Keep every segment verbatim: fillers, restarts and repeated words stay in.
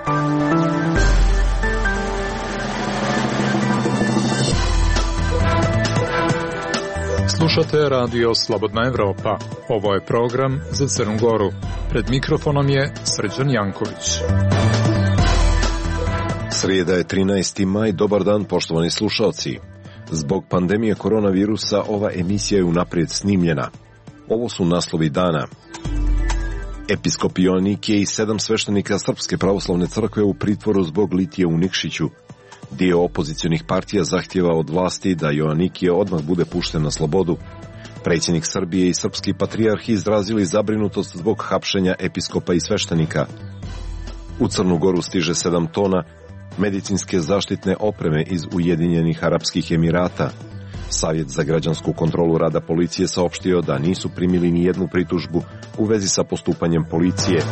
Slušate radio Slobodna Evropa. Ovo je program za Crnu Goru. Pred mikrofonom je Srđan Janković. Srijeda je trinaesti maj, dobar dan poštovani slušalci. Zbog pandemije koronavirusa ova emisija je unaprijed snimljena. Ovo su naslovi dana. Episkop Joanikije i sedam sveštenika Srpske pravoslavne crkve u pritvoru zbog litije u Nikšiću. Dio opozicionih partija zahtjeva od vlasti da Joanikije odmah bude pušten na slobodu. Predsjednik Srbije i srpski patrijarh izrazili zabrinutost zbog hapšenja episkopa i sveštenika. U Crnu Goru stiže sedam tona medicinske zaštitne opreme iz Ujedinjenih Arapskih Emirata. Savjet za građansku kontrolu rada policije saopštio da nisu primili ni jednu pritužbu u vezi sa postupanjem policije.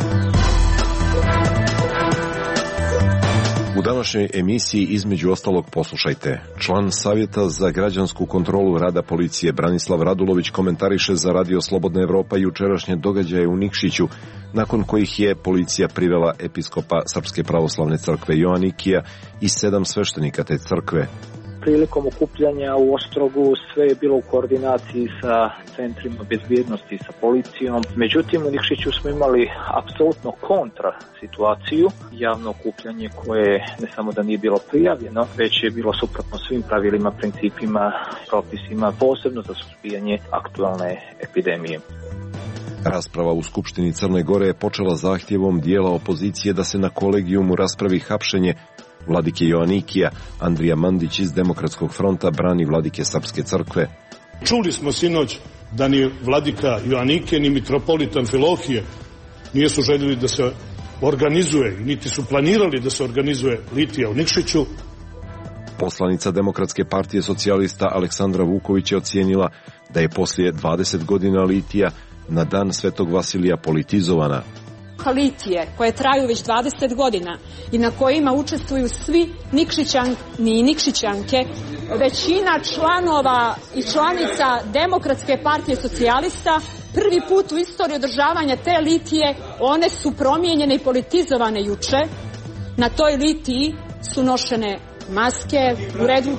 U današnjoj emisiji između ostalog poslušajte. Član Savjeta za građansku kontrolu rada policije Branislav Radulović komentariše za Radio Slobodna Evropa jučerašnje događaje u Nikšiću, nakon kojih je policija privela episkopa Srpske pravoslavne crkve Joanikija i sedam sveštenika te crkve. Prilikom okupljanja u Ostrogu sve je bilo u koordinaciji sa centrima bezbjednosti, sa policijom. Međutim, u Nikšiću smo imali apsolutno kontra situaciju. Javno okupljanje koje ne samo da nije bilo prijavljeno, već je bilo suprotno svim pravilima, principima, propisima, posebno za suzbijanje aktualne epidemije. Rasprava u Skupštini Crne Gore je počela zahtjevom dijela opozicije da se na kolegijumu raspravi hapšenje vladike Joanikija. Andrija Mandić iz Demokratskog fronta brani vladike Srpske crkve. Čuli smo sinoć da ni vladika Joanikije ni mitropolit Amfilohije nisu željeli da se organizuje, niti su planirali da se organizuje litija u Nikšiću. Poslanica Demokratske partije socijalista Aleksandra Vuković je ocijenila da je poslije dvadeset godina litija na dan Svetog Vasilija politizovana. Litije koje traju već dvadeset godina i na kojima učestvuju svi Nikšićani i Nikšićanke, većina članova i članica Demokratske partije socijalista, prvi put u istoriji održavanja te litije one su promijenjene i politizovane juče. Na toj litiji su nošene maske u redu.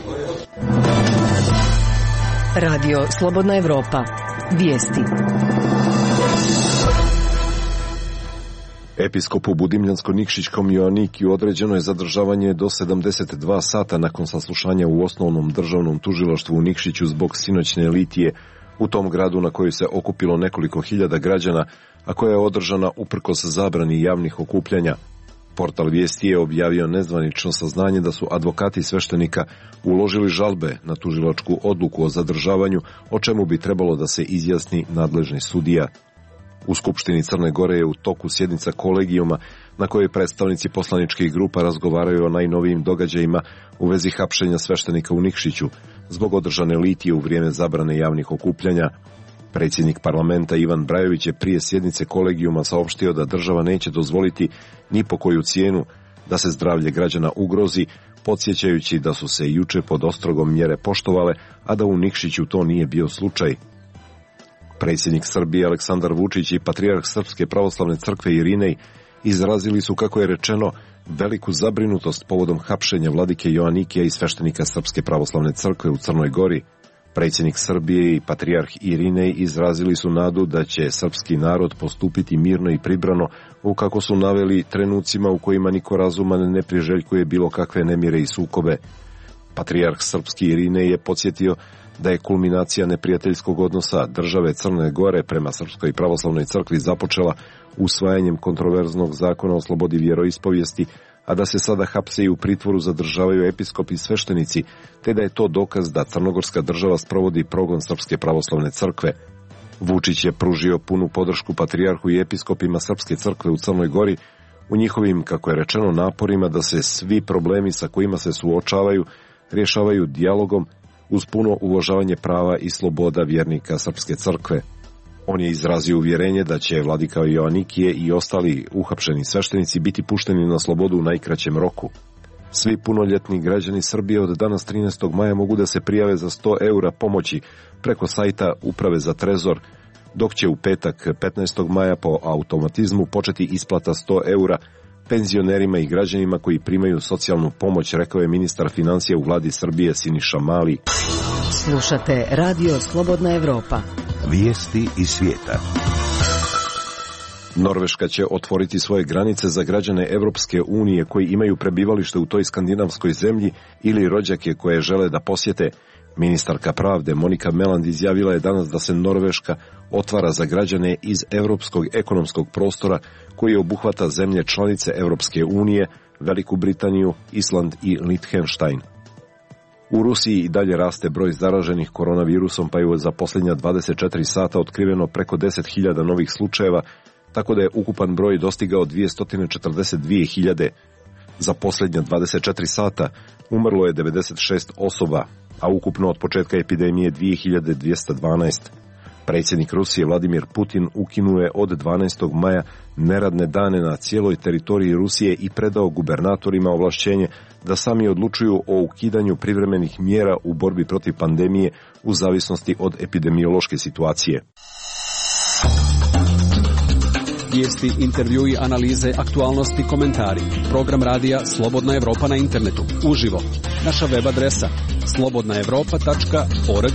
Radio Slobodna Evropa. Vijesti. Episkopu Budimljansko-Nikšićkom Joanikiju određeno je zadržavanje do sedamdeset dva sata nakon saslušanja u osnovnom državnom tužilaštvu u Nikšiću zbog sinoćne litije u tom gradu na kojoj se okupilo nekoliko hiljada građana, a koja je održana uprkos zabrani javnih okupljanja. Portal Vijesti je objavio nezvanično saznanje da su advokati sveštenika uložili žalbe na tužilačku odluku o zadržavanju, o čemu bi trebalo da se izjasni nadležni sudija. U Skupštini Crne Gore je u toku sjednica kolegijuma na kojoj predstavnici poslaničkih grupa razgovaraju o najnovijim događajima u vezi hapšenja sveštenika u Nikšiću zbog održane litije u vrijeme zabrane javnih okupljanja. Predsjednik parlamenta Ivan Brajović je prije sjednice kolegijuma saopštio da država neće dozvoliti ni po koju cijenu da se zdravlje građana ugrozi, podsjećajući da su se juče pod ostrogom mjere poštovale, a da u Nikšiću to nije bio slučaj. Predsjednik Srbije Aleksandar Vučić i patrijarh Srpske pravoslavne crkve Irinej izrazili su, kako je rečeno, veliku zabrinutost povodom hapšenja vladike Joanikija i sveštenika Srpske pravoslavne crkve u Crnoj Gori. Predsjednik Srbije i patrijarh Irinej izrazili su nadu da će srpski narod postupiti mirno i pribrano u, kako su naveli, trenucima u kojima niko razuman ne priželjkuje bilo kakve nemire i sukobe. Patrijarh srpski Irinej je podsjetio da je kulminacija neprijateljskog odnosa države Crne Gore prema Srpskoj pravoslavnoj crkvi započela usvajanjem kontroverznog zakona o slobodi vjeroispovijesti, a da se sada hapse i u pritvoru zadržavaju episkopi i sveštenici, te da je to dokaz da crnogorska država sprovodi progon Srpske pravoslavne crkve. Vučić je pružio punu podršku patrijarhu i episkopima Srpske crkve u Crnoj Gori u njihovim, kako je rečeno, naporima da se svi problemi sa kojima se suočavaju rješavaju dijalogom uz puno uvažavanje prava i sloboda vjernika Srpske crkve. On je izrazio uvjerenje da će vladika Joanikije i ostali uhapšeni sveštenici biti pušteni na slobodu u najkraćem roku. Svi punoljetni građani Srbije od danas trinaestog maja mogu da se prijave za sto eura pomoći preko sajta Uprave za trezor, dok će u petak petnaestog maja po automatizmu početi isplata sto eura penzionerima i građanima koji primaju socijalnu pomoć, rekao je ministar financija u vladi Srbije Siniša Mali. Slušate Radio Slobodna Evropa. Vijesti iz svijeta. Norveška će otvoriti svoje granice za građane Evropske unije koji imaju prebivalište u toj skandinavskoj zemlji ili rođake koje žele da posjete. Ministarka pravde Monika Meland izjavila je danas da se Norveška otvara za građane iz Evropskog ekonomskog prostora koji obuhvata zemlje članice Evropske unije, Veliku Britaniju, Island i Liechtenstein. U Rusiji i dalje raste broj zaraženih koronavirusom, pa je za posljednja dvadeset četiri sata otkriveno preko deset hiljada novih slučajeva, tako da je ukupan broj dostigao dvjesto četrdeset dvije hiljade. Za posljednja dvadeset četiri sata umrlo je devedeset šest osoba, a ukupno od početka epidemije dvije hiljade dvjesto dvanaest. Predsjednik Rusije Vladimir Putin ukinuo je od dvanaestog maja neradne dane na cijeloj teritoriji Rusije i predao gubernatorima ovlašćenje da sami odlučuju o ukidanju privremenih mjera u borbi protiv pandemije u zavisnosti od epidemiološke situacije. Vijesti, intervjui, analize, aktualnosti, komentari. Program radija Slobodna Evropa na internetu. Uživo. Naša web adresa slobodna evropa tačka org.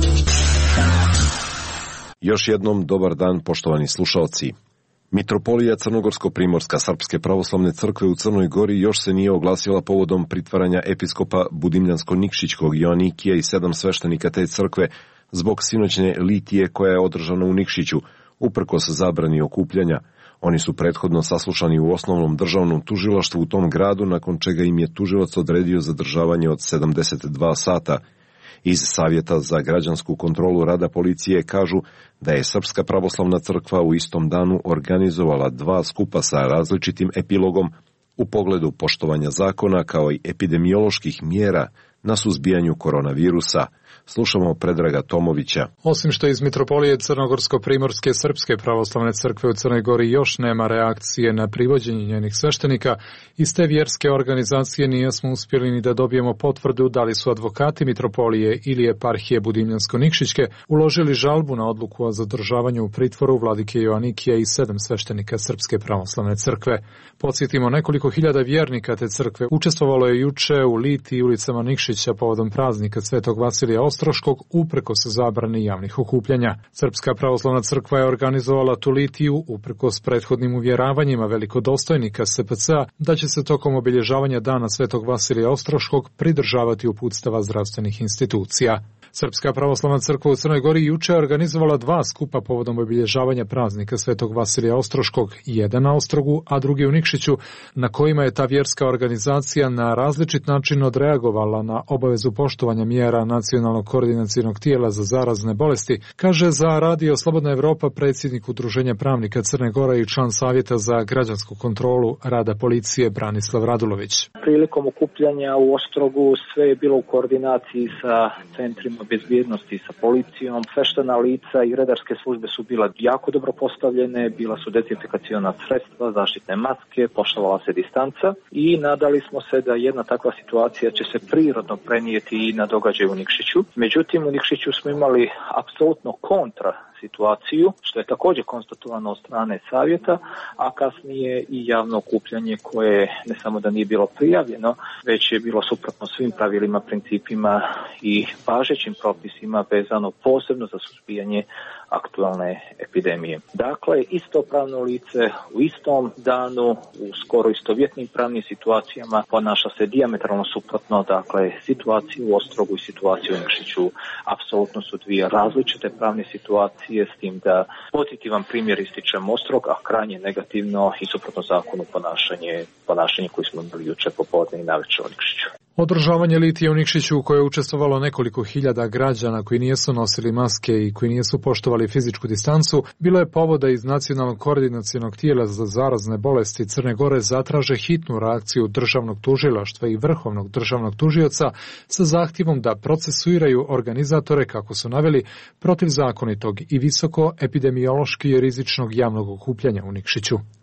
Još jednom dobar dan, poštovani slušalci. Mitropolija Crnogorsko-Primorska Srpske pravoslavne crkve u Crnoj Gori još se nije oglasila povodom pritvaranja episkopa Budimljansko-Nikšićkog Joanikija i sedam sveštenika te crkve zbog sinoćne litije koja je održana u Nikšiću, uprkos zabrani okupljanja. Oni su prethodno saslušani u osnovnom državnom tužilaštvu u tom gradu, nakon čega im je tužilac odredio zadržavanje od sedamdeset dva sata. Iz Savjeta za građansku kontrolu rada policije kažu da je Srpska pravoslavna crkva u istom danu organizovala dva skupa sa različitim epilogom u pogledu poštovanja zakona kao i epidemioloških mjera na suzbijanju koronavirusa. Slušamo Predraga Tomovića. Osim što iz Mitropolije Crnogorsko-Primorske Srpske pravoslavne crkve u Crnoj Gori još nema reakcije na privođenje njenih sveštenika, iz te vjerske organizacije nismo uspjeli ni da dobijemo potvrdu da li su advokati Mitropolije ili eparhije Budimljansko-Nikšićke uložili žalbu na odluku o zadržavanju u pritvoru vladike Joanikija i sedam sveštenika Srpske pravoslavne crkve. Podsjetimo, nekoliko hiljada vjernika te crkve učestvovalo je juče u litiji ulicama Nikšića povodom praznika Svetog Vasilija Ostroškog uprkos zabrani javnih okupljanja. Srpska pravoslavna crkva je organizovala tu litiju uprkos prethodnim uvjeravanjima velikodostojnika S P C-a da će se tokom obilježavanja dana Svetog Vasilija Ostroškog pridržavati uputstava zdravstvenih institucija. Srpska pravoslavna crkva u Crnoj Gori juče je organizovala dva skupa povodom obilježavanja praznika Svetog Vasilija Ostroškog, jedan na Ostrogu, a drugi u Nikšiću, na kojima je ta vjerska organizacija na različit način odreagovala na obavezu poštovanja mjera Nacionalnog koordinacionog tijela za zarazne bolesti, kaže za Radio Slobodna Evropa predsjednik Udruženja pravnika Crne Gore i član Savjeta za građansku kontrolu rada policije Branislav Radulović. Prilikom okupljanja u Ostrogu sve je bilo u koordinaciji sa centrima bezbjednosti, sa policijom. Sveštena lica i redarske službe su bila jako dobro postavljene, bila su dezinfekaciona sredstva, zaštitne maske, poštovala se distanca i nadali smo se da jedna takva situacija će se prirodno prenijeti i na događaj u Nikšiću. Međutim, u Nikšiću smo imali apsolutno kontra situaciju, što je također konstatovano od strane savjeta, a kasnije i javno okupljanje koje ne samo da nije bilo prijavljeno, već je bilo suprotno svim pravilima, principima i važećim propisima vezano posebno za suzbijanje aktualne epidemije. Dakle, isto pravno lice u istom danu, u skoro istovjetnim pravnim situacijama ponaša se dijametralno suprotno, dakle, situaciju u Ostrogu i situaciju u Nikšiću apsolutno su dvije različite pravne situacije, s tim da pozitivan primjer ističem Ostrog, a krajnje negativno i suprotno zakonu ponašanje, ponašanje koje smo imali juče popodne i navečer u Nikšiću. Održavanje litije u Nikšiću u kojoj je učestvovalo nekoliko hiljada građana koji nisu nosili maske i koji nisu poštovali fizičku distancu, bilo je povoda iz Nacionalnog koordinacionog tijela za zarazne bolesti Crne Gore zatraže hitnu reakciju državnog tužilaštva i vrhovnog državnog tužioca sa zahtjevom da procesuiraju organizatore, kako su naveli, protivzakonitog i visoko epidemiološki rizičnog javnog okupljanja u Nikšiću.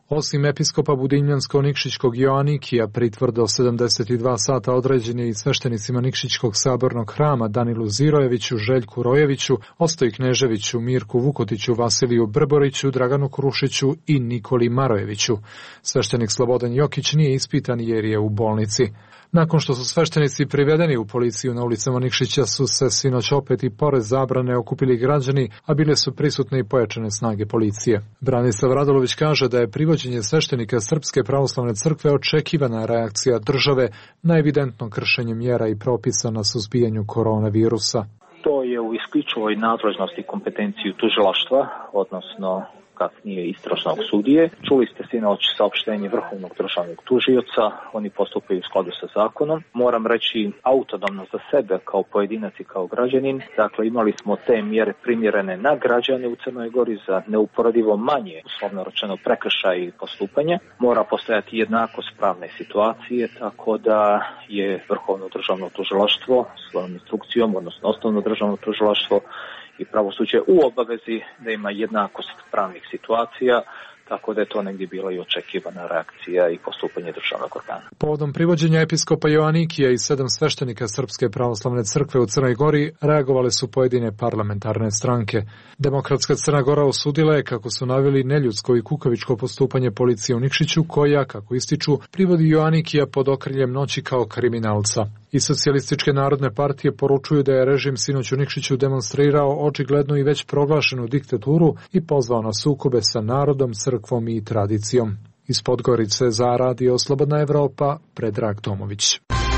Osim episkopa Budimljansko-Nikšićkog Joanikija, pritvor do sedamdeset dva sata određen je i sveštenicima Nikšićkog sabornog hrama Danilu Zirojeviću, Željku Rojeviću, Ostoji Kneževiću, Mirku Vukotiću, Vasiliju Brboriću, Draganu Krušiću i Nikoli Marojeviću. Sveštenik Slobodan Jokić nije ispitan jer je u bolnici. Nakon što su sveštenici privedeni u policiju na ulicama Nikšića su se sinoć opet i pored zabrane okupili građani, a bile su prisutne i pojačane snage policije. Branislav Radolović kaže da je privođenje sveštenika Srpske pravoslavne crkve očekivana reakcija države na evidentno kršenje mjera i propisa na suzbijanju koronavirusa. To je u isključivoj nadležnosti i kompetenciju tužilaštva, odnosno kasnije istražnog sudije. Čuli ste sinoć saopštenje Vrhovnog državnog tužioca, oni postupaju u skladu sa zakonom. Moram reći autonomno za sebe kao pojedinac i kao građanin. Dakle, imali smo te mjere primjerene na građane u Crnoj Gori za neuporedivo manje, uslovno rečeno, prekršaj i postupanje. Mora postojati jednakost pravne situacije, tako da je Vrhovno državno tužilaštvo svojom instrukcijom, odnosno osnovno državno tužilaštvo i pravosuđe u obavezi da ima jednakost pravnih situacija, tako da je to negdje bila i očekivana reakcija i postupanje državnog organa. Povodom privođenja episkopa Joanikija i sedam sveštenika Srpske pravoslavne crkve u Crnoj Gori reagovale su pojedine parlamentarne stranke. Demokratska Crna Gora osudila je, kako su naveli, neljudsko i kukavičko postupanje policije u Nikšiću, koja, kako ističu, privodi Joanikija pod okriljem noći kao kriminalca. I Socijalističke narodne partije poručuju da je režim sinoć u Nikšiću demonstrirao očiglednu i već proglašenu diktaturu i pozvao na sukobe sa narodom, crkvom i tradicijom. Iz Podgorice za Radio Slobodna Evropa, Predrag Tomović.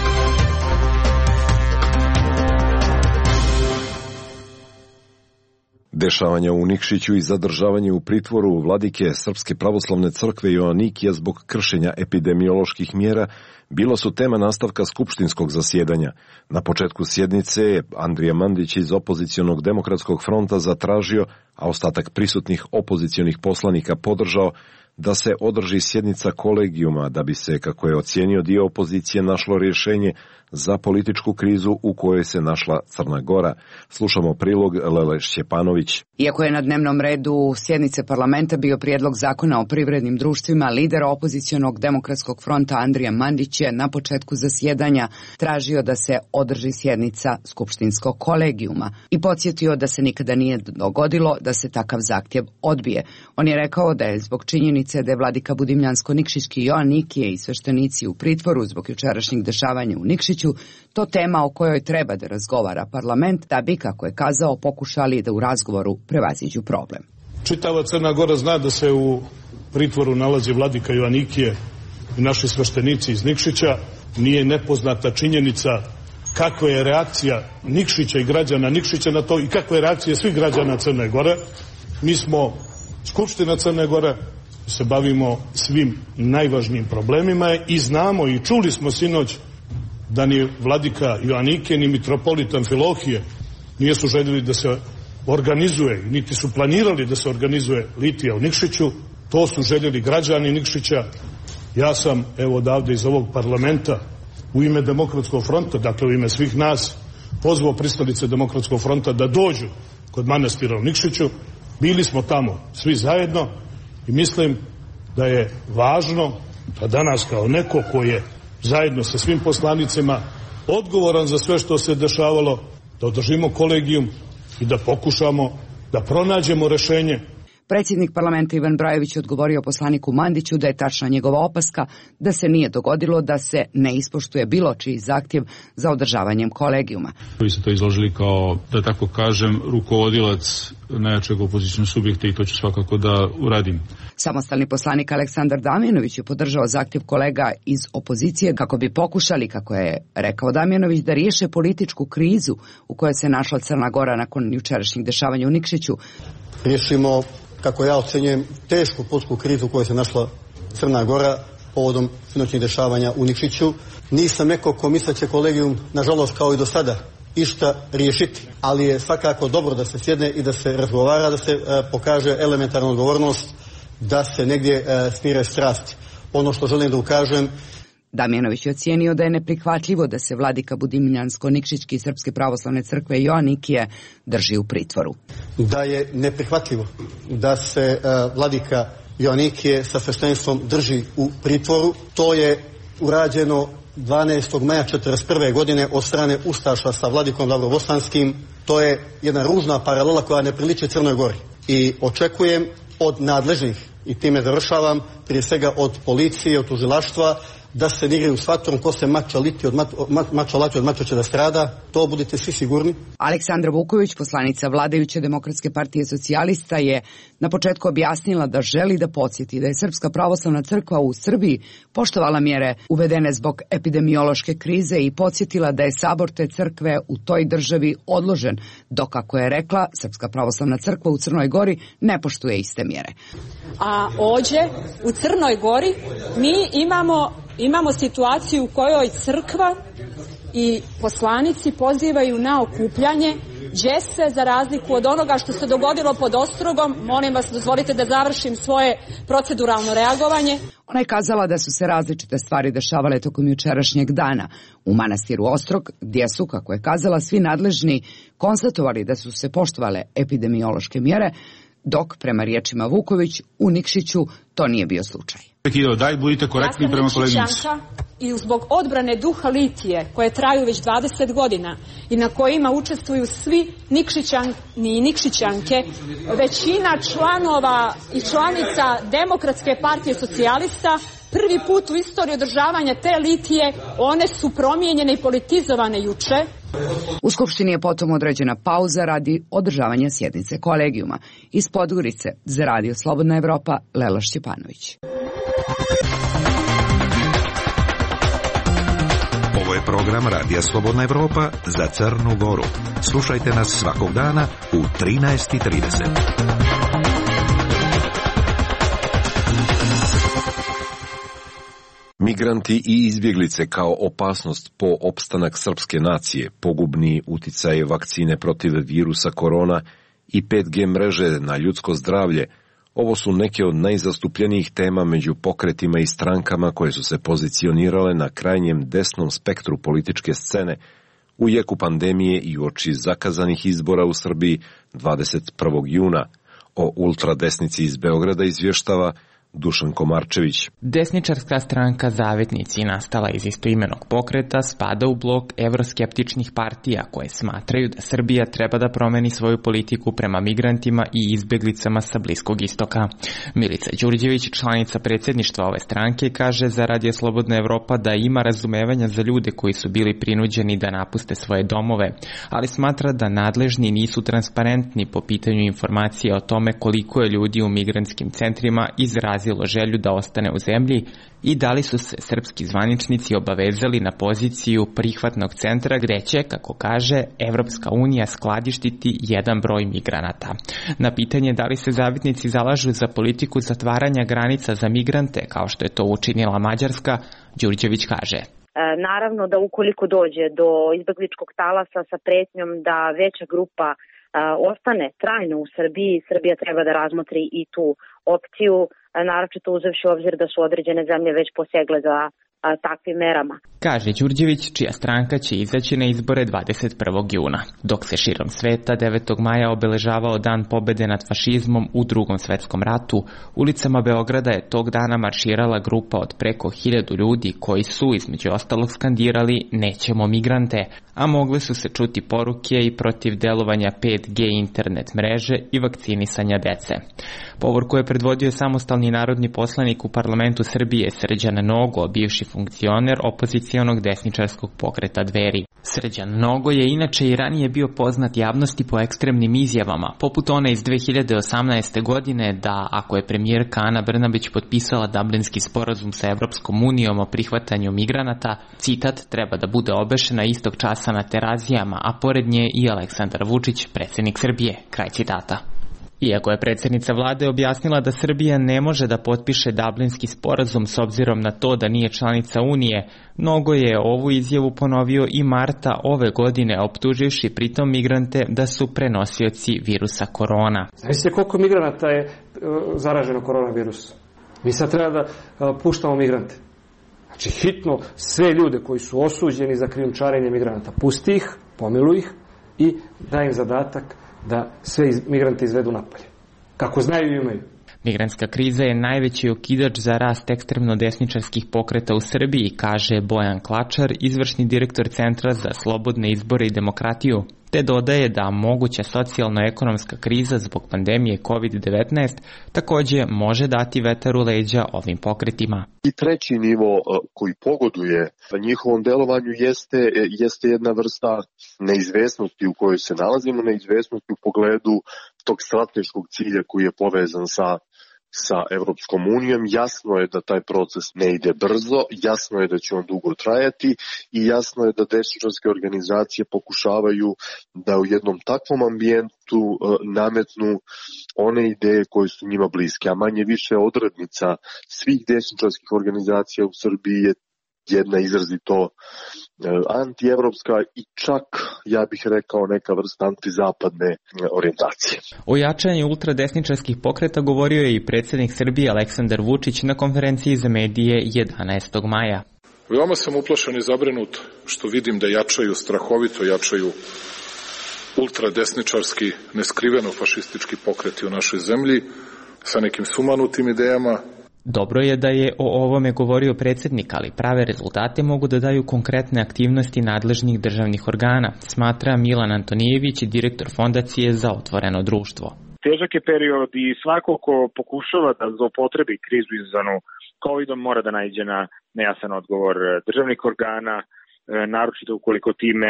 Dešavanja u Nikšiću i zadržavanje u pritvoru vladike Srpske pravoslavne crkve Joanikija zbog kršenja epidemioloških mjera bilo su tema nastavka skupštinskog zasjedanja. Na početku sjednice je Andrija Mandić iz opozicionog demokratskog fronta zatražio, a ostatak prisutnih opozicionih poslanika podržao, da se održi sjednica kolegijuma da bi se, kako je ocijenio dio opozicije, našlo rješenje za političku krizu u kojoj se našla Crna Gora. Slušamo prilog Lele Šćepanović. Iako je na dnevnom redu sjednice parlamenta bio prijedlog zakona o privrednim društvima, lider opozicionog demokratskog fronta Andrija Mandić je na početku zasjedanja tražio da se održi sjednica skupštinskog kolegijuma i podsjetio da se nikada nije dogodilo da se takav zahtjev odbije. On je rekao da je zbog činjenice da je vladika Budimljansko-Nikšićki Joanikije i sveštenici u pritvoru zbog jučerašnjih dešavanja u Nikšiću to tema o kojoj treba da razgovara parlament, da bi, kako je kazao, pokušali da u razgovoru prevaziđu problem. Čitava Crna Gora zna da se u pritvoru nalazi vladika Joanikije i naši sveštenici iz Nikšića. Nije nepoznata činjenica kakva je reakcija Nikšića i građana Nikšića na to i kakva je reakcija svih građana Crne Gore. Mi smo Skupština Crne Gore, se bavimo svim najvažnijim problemima i znamo i čuli smo sinoć da ni vladika Joanike ni mitropolitan Filohije nisu željeli da se organizuje, niti su planirali da se organizuje litija u Nikšiću. To su željeli građani Nikšića. Ja sam, evo odavde iz ovog parlamenta, u ime Demokratskog fronta, dakle u ime svih nas, pozvao pristalice Demokratskog fronta da dođu kod manastira u Nikšiću. Bili smo tamo svi zajedno i mislim da je važno da danas kao neko ko je zajedno sa svim poslanicima odgovoran za sve što se dešavalo, da održimo kolegijum i da pokušamo da pronađemo rešenje. Predsjednik parlamenta Ivan Brajević odgovorio poslaniku Mandiću da je tačna njegova opaska da se nije dogodilo da se ne ispoštuje bilo čiji zahtjev za održavanjem kolegijuma. Vi ste to izložili kao, da tako kažem, rukovodilac najjačeg opozicijnog subjekta i to ću svakako da uradim. Samostalni poslanik Aleksandar Damjanović je podržao zahtjev kolega iz opozicije kako bi pokušali, kako je rekao Damjanović, da riješe političku krizu u kojoj se našla Crna Gora nakon jučerašnjih dešavanja u Nikšiću. Riješimo, kako ja ocenjujem, tešku političku krizu u kojoj se našla Crna Gora povodom sinoćnih dešavanja u Nikšiću. Nisam neko ko misle će kolegijum, nažalost kao i do sada, išta riješiti, ali je svakako dobro da se sjedne i da se razgovara, da se e, pokaže elementarna odgovornost, da se negdje e, smire strasti. Ono što želim da ukažem, Damjanović je ocijenio da je neprihvatljivo da se vladika Budimljansko-Nikšićki Srpske pravoslavne crkve Joanikije drži u pritvoru. Da je neprihvatljivo da se uh, vladika Joannikije sa sveštenstvom drži u pritvoru. To je urađeno dvanaestog maja četrdeset prve godine od strane ustaša sa vladikom Lavrobosanskim. To je jedna ružna paralela koja ne priliči Crnoj Gori. I očekujem od nadležnih, i time završavam, prije svega od policije, od tužilaštva, da se ne igraju s vatrom, ko se mača liti od mat, mača lati od mača će da strada, to budite svi sigurni. Aleksandra Vuković, poslanica vladajuće Demokratske partije socijalista, je na početku objasnila da želi da podsjeti da je Srpska pravoslavna crkva u Srbiji poštovala mjere uvedene zbog epidemiološke krize i podsjetila da je sabor te crkve u toj državi odložen, dok, kako je rekla, Srpska pravoslavna crkva u Crnoj Gori ne poštuje iste mjere. A ođe u Crnoj Gori mi imamo Imamo situaciju u kojoj crkva i poslanici pozivaju na okupljanje, gdje se, za razliku od onoga što se dogodilo pod Ostrogom, molim vas, dozvolite da završim svoje proceduralno reagovanje. Ona je kazala da su se različite stvari dešavale tokom jučerašnjeg dana u manastiru Ostrog, gdje su, kako je kazala, svi nadležni konstatovali da su se poštovale epidemiološke mjere, dok, prema riječima Vuković, u Nikšiću to nije bio slučaj. Daj, budite korektni prema koleginici. I zbog odbrane duha litije, koje traju već dvadeset godina i na kojima učestvuju svi Nikšićani i Nikšićanke, većina članova i članica Demokratske partije socijalista, prvi put u istoriji održavanja te litije, one su promijenjene i politizovane juče. U Skupštini je potom određena pauza radi održavanja sjednice kolegijuma. Iz Podgorice za Radio Slobodna Evropa, Lela Šćepanović. Ovo je program Radija Slobodna Evropa za Crnu Goru. Slušajte nas svakog dana u trinaest i trideset. Migranti i izbjeglice kao opasnost po opstanak srpske nacije, pogubni uticaje vakcine protiv virusa korona i pet G mreže na ljudsko zdravlje, ovo su neke od najzastupljenijih tema među pokretima i strankama koje su se pozicionirale na krajnjem desnom spektru političke scene u jeku pandemije i uoči zakazanih izbora u Srbiji dvadeset prvog juna. O ultradesnici iz Beograda izvještava Dušan Komarčević. Desničarska stranka Zavetnici, nastala iz istoimenog pokreta, spada u blok evroskeptičnih partija koje smatraju da Srbija treba da promeni svoju politiku prema migrantima i izbjeglicama sa Bliskog istoka. Milica Đurđević, članica predsjedništva ove stranke, kaže za Radio Slobodna Evropa da ima razumevanja za ljude koji su bili prinuđeni da napuste svoje domove, ali smatra da nadležni nisu transparentni po pitanju informacije o tome koliko je ljudi u migrantskim centrima izrazilo želju da ostane u zemlji i da li su se srpski zvaničnici obavezali na poziciju prihvatnog centra gdje će, kako kaže, Evropska unija skladištiti jedan broj migranata. Na pitanje da li se Zavetnici zalažu za politiku zatvaranja granica za migrante, kao što je to učinila Mađarska, Đurđević kaže. Naravno da ukoliko dođe do izbegličkog talasa sa pretnjom da veća grupa ostane trajno u Srbiji, Srbija treba da razmotri i tu opciju, naročito uzevši u obzir da su određene zemlje već posegle za a, takvim merama. Kaže Đurđević, čija stranka će izaći na izbore dvadeset prvog juna. Dok se širom sveta devetog maja obeležavao Dan pobede nad fašizmom u Drugom svetskom ratu, ulicama Beograda je tog dana marširala grupa od preko hiljadu ljudi koji su, između ostalog, skandirali "Nećemo migrante", a mogle su se čuti poruke i protiv delovanja pet G internet mreže i vakcinisanja dece. Povorku je predvodio samostalni narodni poslanik u parlamentu Srbije Srđan Nogo, bivši funkcioner opozicionog desničarskog pokreta Dveri. Srđan Nogo je inače i ranije bio poznat javnosti po ekstremnim izjavama, poput one iz dve hiljade osamnaeste. godine da ako je premijerka Ana Brnabić potpisala Dublinski sporazum sa Evropskom unijom o prihvatanju migranata, citat, treba da bude obešena istog časa na Terazijama, a pored nje i Aleksandar Vučić, predsjednik Srbije, kraj citata. Iako je predsjednica vlade objasnila da Srbija ne može da potpiše Dublinski sporazum s obzirom na to da nije članica Unije, Nogo je ovu izjavu ponovio i marta ove godine, optuživši pritom migrante da su prenosioci virusa korona. Znašte koliko migranata je zaraženo koronavirusom? Mi sad treba da puštamo migrante. Znači hitno sve ljude koji su osuđeni za krijumčarenje migranata, pusti ih, pomiluj ih i daj im zadatak da sve iz, migrante izvedu napolje. Kako znaju i imaju. Migrantska kriza je najveći okidač za rast ekstremno desničarskih pokreta u Srbiji, kaže Bojan Klačar, izvršni direktor Centra za slobodne izbore i demokratiju, te dodaje da moguća socijalno-ekonomska kriza zbog pandemije kovid devetnaest takođe može dati vetar u leđa ovim pokretima. I treći nivo koji pogoduje njihovom delovanju jeste, jeste jedna vrsta neizvesnosti u kojoj se nalazimo, neizvesnosti u pogledu tog strateškog cilja koji je povezan sa sa Evropskom unijom. Jasno je da taj proces ne ide brzo, jasno je da će on dugo trajati i jasno je da desničarske organizacije pokušavaju da u jednom takvom ambijentu nametnu one ideje koje su njima bliske, a manje više odrednica svih desničarskih organizacija u Srbiji je jedna izrazito antievropska i čak, ja bih rekao, neka vrsta antizapadne orijentacije. O jačanju ultradesničarskih pokreta govorio je i predsjednik Srbije Aleksandar Vučić na konferenciji za medije jedanaestog maja. Veoma sam uplašen i zabrinut što vidim da jačaju, strahovito jačaju ultradesničarski, neskriveno fašistički pokreti u našoj zemlji sa nekim sumanutim idejama. Dobro je da je o ovome govorio predsjednik, ali prave rezultate mogu da daju konkretne aktivnosti nadležnih državnih organa, smatra Milan Antonijević, direktor Fondacije za otvoreno društvo. Težak je period i svako ko pokušava da zloupotrebi krizu izazvanu kovidom mora da naiđe na nejasan odgovor državnih organa, naročito ukoliko time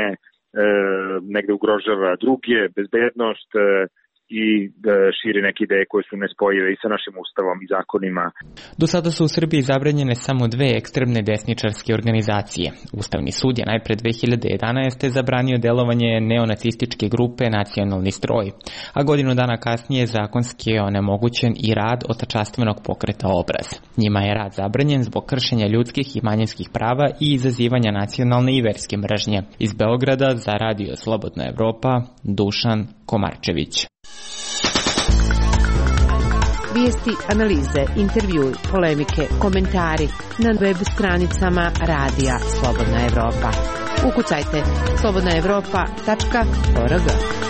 negde ugrožava druge, bezbednost i širi neke ideje koje su nespojive i sa našim ustavom i zakonima. Do sada su u Srbiji zabranjene samo dve ekstremne desničarske organizacije. Ustavni sud je najpre dve hiljade jedanaeste. zabranio delovanje neonacističke grupe Nacionalni stroj, a godinu dana kasnije zakonski je onemogućen i rad otačastvenog pokreta Obraz. Njima je rad zabranjen zbog kršenja ljudskih i manjinskih prava i izazivanja nacionalne i verske mržnje. Iz Beograda za Radio Slobodna Evropa, Dušan Komarčević. Vijesti, analize, intervjui, polemike, komentari na web stranicama Radija Slobodna Evropa. Ukucajte slobodna evropa tačka org.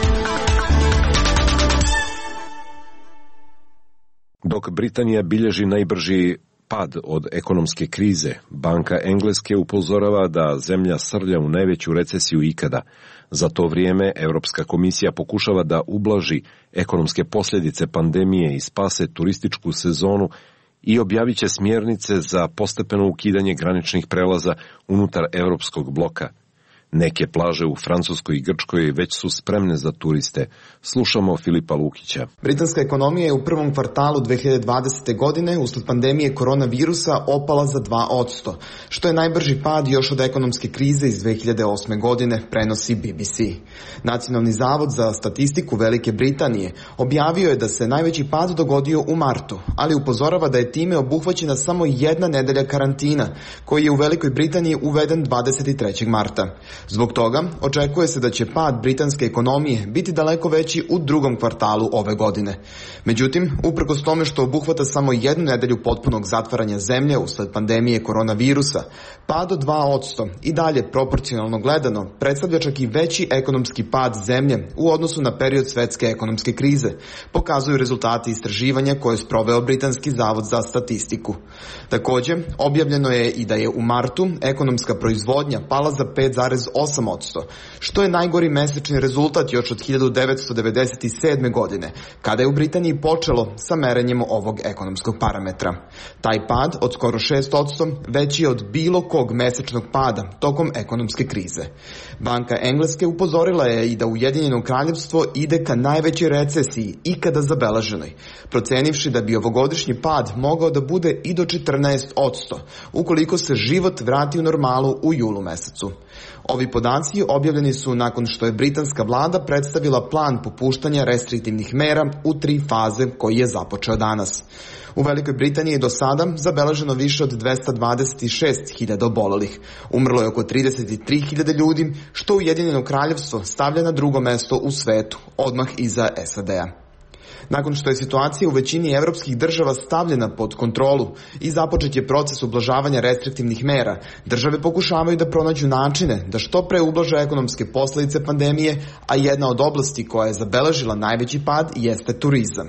Dok Britanija bilježi najbrži pad od ekonomske krize, Banka Engleske upozorava da zemlja srlja u najveću recesiju ikada. Za to vrijeme Europska komisija pokušava da ublaži ekonomske posljedice pandemije i spase turističku sezonu i objavit će smjernice za postepeno ukidanje graničnih prelaza unutar europskog bloka. Neke plaže u Francuskoj i Grčkoj već su spremne za turiste. Slušamo Filipa Lukića. Britanska ekonomija je u prvom kvartalu dve hiljade dvadesete. godine usled pandemije koronavirusa opala za dva posto, što je najbrži pad još od ekonomske krize iz dve hiljade osme. godine, prenosi B B C. Nacionalni zavod za statistiku Velike Britanije objavio je da se najveći pad dogodio u martu, ali upozorava da je time obuhvaćena samo jedna nedelja karantina, koji je u Velikoj Britaniji uveden dvadeset trećeg marta. Zbog toga očekuje se da će pad britanske ekonomije biti daleko veći u drugom kvartalu ove godine. Međutim, uprkos tome što obuhvata samo jednu nedelju potpunog zatvaranja zemlje usled pandemije koronavirusa, pad od dva posto i dalje proporcionalno gledano predstavlja čak i veći ekonomski pad zemlje u odnosu na period svetske ekonomske krize, pokazuju rezultati istraživanja koje je sproveo Britanski zavod za statistiku. Također, objavljeno je i da je u martu ekonomska proizvodnja pala za pet zarez osam posto, što je najgori mesečni rezultat još od hiljadu devetsto devedeset sedme. godine, kada je u Britaniji počelo sa merenjem ovog ekonomskog parametra. Taj pad od skoro šest posto veći je od bilo kog mesečnog pada tokom ekonomske krize. Banka Engleske upozorila je i da Ujedinjeno kraljevstvo ide ka najvećoj recesiji ikada zabeleženoj, procenivši da bi ovogodišnji pad mogao da bude i do četrnaest posto, ukoliko se život vrati u normalu u julu mesecu. Ovi podaci objavljeni su nakon što je britanska vlada predstavila plan popuštanja restriktivnih mera u tri faze koji je započeo danas. U Velikoj Britaniji je do sada zabeleženo više od dvesta dvadeset šest hiljada obolelih. Umrlo je oko trideset tri hiljade ljudi, što Ujedinjeno kraljevstvo stavlja na drugo mesto u svetu, odmah iza S A D-a. Nakon što je situacija u većini evropskih država stavljena pod kontrolu i započet je proces ublažavanja restriktivnih mera, države pokušavaju da pronađu načine da što pre ublaže ekonomske posljedice pandemije, a jedna od oblasti koja je zabeležila najveći pad jeste turizam.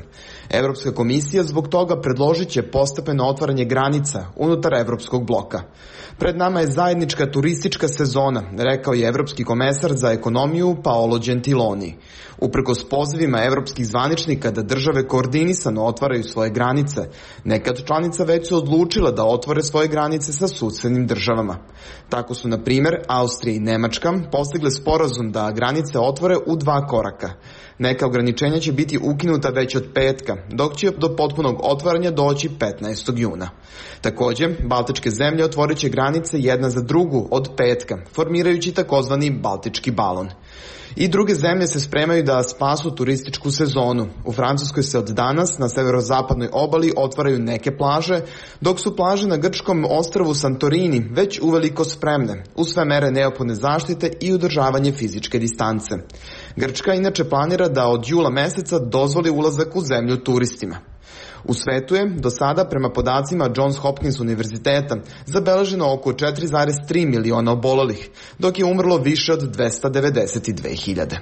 Evropska komisija zbog toga predložit će postepeno otvaranje granica unutar evropskog bloka. Pred nama je zajednička turistička sezona, rekao je evropski komesar za ekonomiju Paolo Gentiloni. Uprkos pozivima evropskih zvaničnika da države koordinisano otvaraju svoje granice, nekad članica već su odlučila da otvore svoje granice sa susednim državama. Tako su, na primjer, Austrija i Nemačka postigle sporazum da granice otvore u dva koraka. Neka ograničenja će biti ukinuta već od petka, dok će do potpunog otvaranja doći petnaestog juna. Takođe, baltičke zemlje otvorit će granice jedna za drugu od petka, formirajući takozvani baltički balon. I druge zemlje se spremaju da spasu turističku sezonu. U Francuskoj se od danas na severozapadnoj obali otvaraju neke plaže, dok su plaže na grčkom ostrvu Santorini već uveliko spremne, uz sve mere neophodne zaštite i održavanje fizičke distance. Grčka inače planira da od jula meseca dozvoli ulazak u zemlju turistima. U svetu je, do sada, prema podacima Johns Hopkins univerziteta, zabeleženo oko četiri zarez tri miliona obolelih, dok je umrlo više od dvesta devedeset dve hiljade.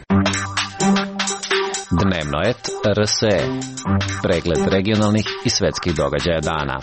Dnevno et R S E. Pregled regionalnih i svetskih događaja dana.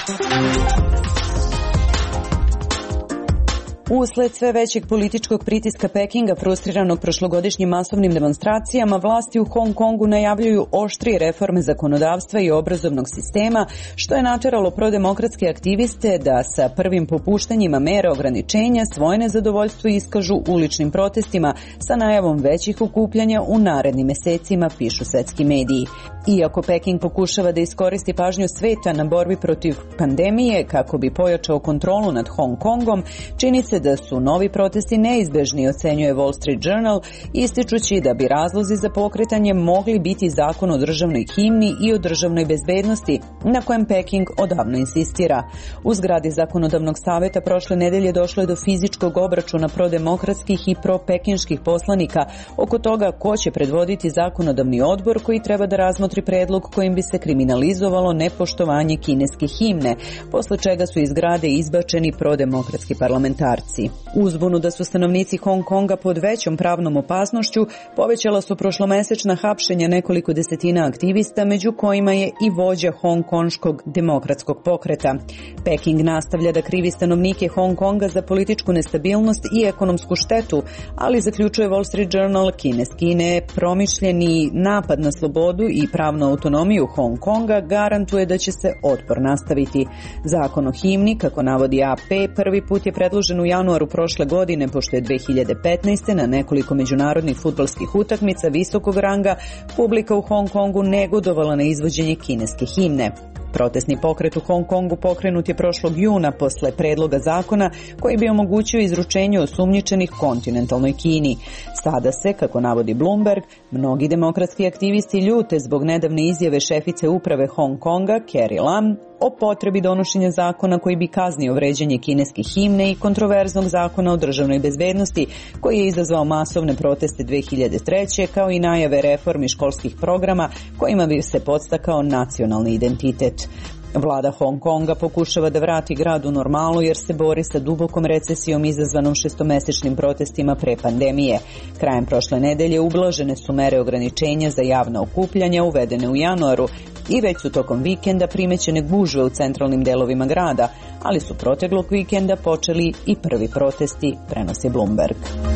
Usled sve većeg političkog pritiska Pekinga frustriranog prošlogodišnjim masovnim demonstracijama, vlasti u Hong Kongu najavljuju oštrije reforme zakonodavstva i obrazovnog sistema, što je nateralo prodemokratske aktiviste da sa prvim popuštanjima mera ograničenja svoje nezadovoljstvo iskažu uličnim protestima sa najavom većih okupljanja u narednim mesecima, pišu svetski mediji. Iako Peking pokušava da iskoristi pažnju sveta na borbi protiv pandemije kako bi pojačao kontrolu nad Hong Kongom, čini se da su novi protesti neizbežni, ocenjuje Wall Street Journal, ističući da bi razlozi za pokretanje mogli biti zakon o državnoj himni i o državnoj bezbednosti, na kojem Peking odavno insistira. U zgradi zakonodavnog saveta prošle nedelje došlo je do fizičkog obračuna prodemokratskih i propekinških poslanika oko toga ko će predvoditi zakonodavni odbor koji treba da razmotri predlog kojim bi se kriminalizovalo nepoštovanje kineske himne, posle čega su iz zgrade izbačeni prodemokratski parlamentarci. Uzbunu da su stanovnici Hong Konga pod većom pravnom opasnošću povećala su prošlomesečna hapšenja nekoliko desetina aktivista, među kojima je i vođa hongkonškog demokratskog pokreta. Peking nastavlja da krivi stanovnike Hong Konga za političku nestabilnost i ekonomsku štetu, ali zaključuje Wall Street Journal, kineski nepromišljeni napad na slobodu i pravnu autonomiju Hong Konga garantuje da će se otpor nastaviti. Zakon o himni, kako navodi A P, prvi put je predložen u januaru prošle godine, pošto je dve hiljade petnaeste. na nekoliko međunarodnih fudbalskih utakmica visokog ranga publika u Hong Kongu negodovala na izvođenje kineske himne. Protestni pokret u Hong Kongu pokrenut je prošlog juna posle predloga zakona koji bi omogućio izručenje osumnjičenih kontinentalnoj Kini. Sada se, kako navodi Bloomberg, mnogi demokratski aktivisti ljute zbog nedavne izjave šefice uprave Hong Konga, Carrie Lam, o potrebi donošenja zakona koji bi kaznio vređanje kineske himne i kontroverznog zakona o državnoj bezbednosti koji je izazvao masovne proteste dve hiljade treće. kao i najave reformi školskih programa kojima bi se podstakao nacionalni identitet. Vlada Hong Konga pokušava da vrati grad u normalu jer se bori sa dubokom recesijom izazvanom šestomesečnim protestima pre pandemije. Krajem prošle nedelje ublažene su mere ograničenja za javna okupljanja uvedene u januaru i već su tokom vikenda primećene gužve u centralnim delovima grada, ali su proteklog vikenda počeli i prvi protesti, prenosi Bloomberg.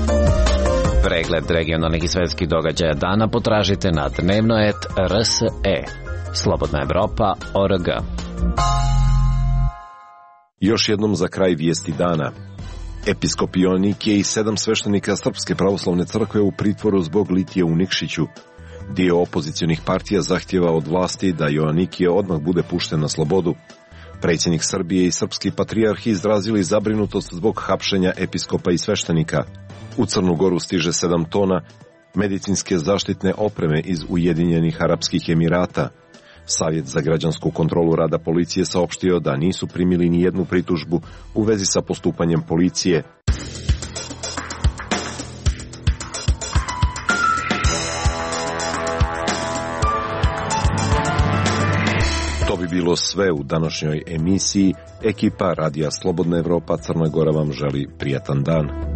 Pregled regionalnih i svetskih događaja dana potražite na dnevno et R S E. Slobodna Evropa, O R G. Još jednom za kraj vijesti dana. Episkop Joanikije i sedam sveštenika Srpske pravoslavne crkve u pritvoru zbog litije u Nikšiću. Dio opozicionih partija zahtjeva od vlasti da Joanikije odmah bude pušten na slobodu. Predsjednik Srbije i srpski patrijarh izrazili zabrinutost zbog hapšenja episkopa i sveštenika. U Crnu Goru stiže sedam tona medicinske zaštitne opreme iz Ujedinjenih Arapskih Emirata. Savjet za građansku kontrolu rada policije saopštio da nisu primili ni jednu pritužbu u vezi sa postupanjem policije. To bi bilo sve u današnjoj emisiji. Ekipa Radija Slobodna Evropa Crna Gora vam želi prijatan dan.